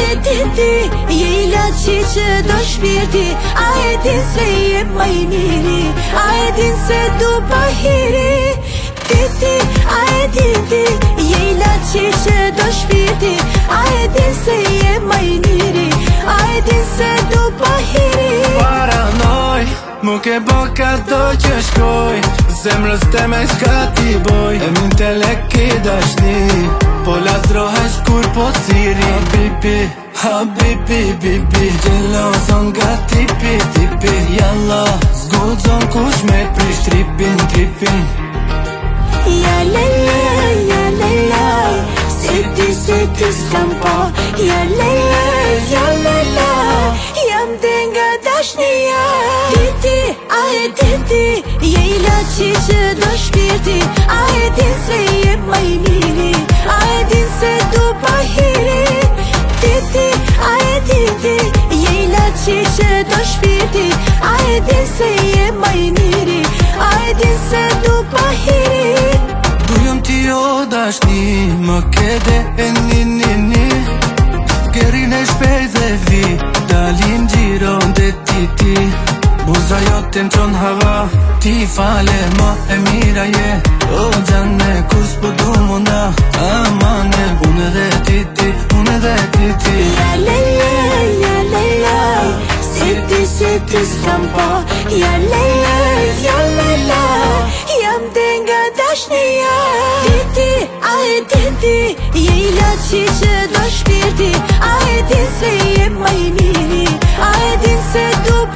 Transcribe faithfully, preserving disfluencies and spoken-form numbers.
e di ti, je ilaçi që do shpirti. A e din se je më i miri, a e din se du pa hiri. Ti ti, a e din ti, je ilaçi që do shpirti. A e din se je më i miri, a e din se du pa hiri. Paranoj, mu ke bo ka do që shkoj, zemrës teme s'ka ti boj. E min të leki dashni, po lastrohesh kur po thiri. Habibi, habibi, bibi, gjelozon nga tipi, tipi. Jalla, zgudzon kush me prish tripin, tripin. Ja lelaj, ja lelaj, se ti, se ti s'kam pa. Ja lelaj, ja lelaj, jam dhe nga dashnia. Ti ti, a e di ti, je ilaçi që do shpirti. A e din se je më i miri, a e din se du pa hiri. Ti ti, a e di ti, je ilaçi që do shpirti. A e din se je më i miri, a e din se du pa hiri. Dujëm ti o dashni, më kede e një një një. Kerin e shpejt dhe vi, dalin gjiron dhe ti ti. Buza jote në qon hava, ti fale ma e mira je. O gjane, kur s'po du muna, amane. Unë dhe ti ti, unë dhe ti ti. Ja lelaj, ja lelaj, se ti, se ti s'kam pa. Ja lelaj, ja lelaj, jam dhe nga dashnia. Ti ti, a e di ti, je ilaçi që do shpirti. A e din se je më i miri, a e din se du